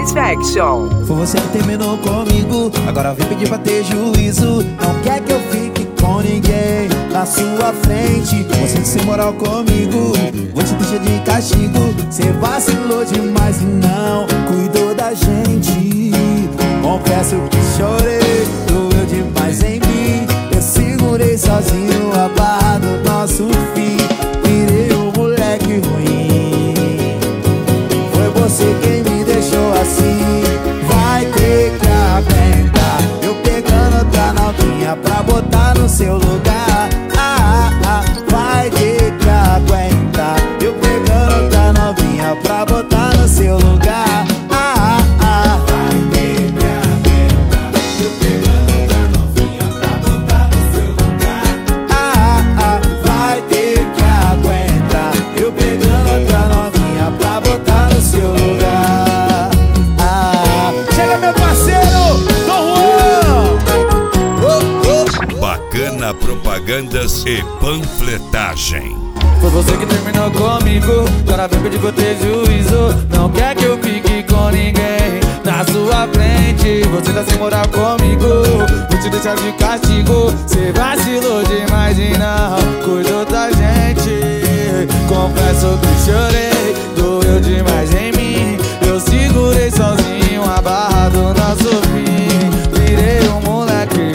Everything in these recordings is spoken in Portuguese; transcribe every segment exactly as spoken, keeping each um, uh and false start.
Satisfaction. Foi você que terminou comigo, agora vem pedir pra ter juízo. Não quer que eu fique com ninguém na sua frente. Você que sem moral comigo, vou te deixar de castigo. Cê vacilou demais e não cuidou da gente. Confesso que chorei, doeu demais em mim. Eu segurei sozinho a barra do nosso fim. Virei um moleque ruim. Foi você quem me deixou assim. Vai ter que aguentar eu pegando outra novinha pra botar no seu lugar. Ah, ah, ah. Vai ter que aguentar eu pegando outra novinha pra botar no seu lugar. Ah, ah, ah. Vai ter que aguentar eu pegando outra novinha pra botar no seu lugar. Ah, ah, ah. Vai ter que aguentar eu pegando outra novinha pra botar no seu lugar. Ah, chega meu parceiro, Dom Juan. Bacana Propagandas e Panfletagem. Foi você que terminou comigo, agora vem pedir pra eu ter juízo. Não quer que eu fique com ninguém na sua frente. Você tá sem moral comigo, vou te deixar de castigo. Cê vacilou demais e não cuidou da gente. Confesso que chorei, doeu demais em mim. Eu segurei sozinho a barra do nosso fim. Virei um moleque.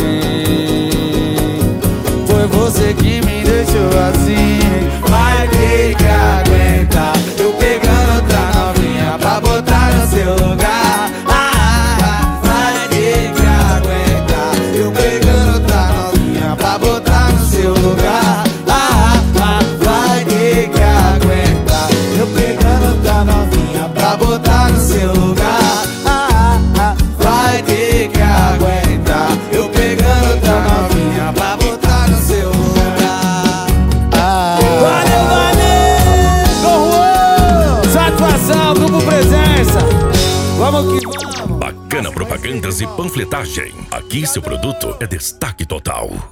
Foi você que me deixou assim. Vai ter que aguentar eu pegando outra novinha pra botar no seu lugar. Ah, ah, vai ter que aguentar eu pegando outra novinha pra botar no seu lugar. Ah, ah, vai ter que aguentar eu pegando outra novinha pra botar no seu lugar. Ah, ah, vai ter que aguentar eu pegando outra novinha pra botar no seu lugar. Valeu, valeu! Dom Juan! Satisfação, grupo presença! Vamos que vamos! Bacana Propagandas e Panfletagem. Aqui seu produto é destaque total.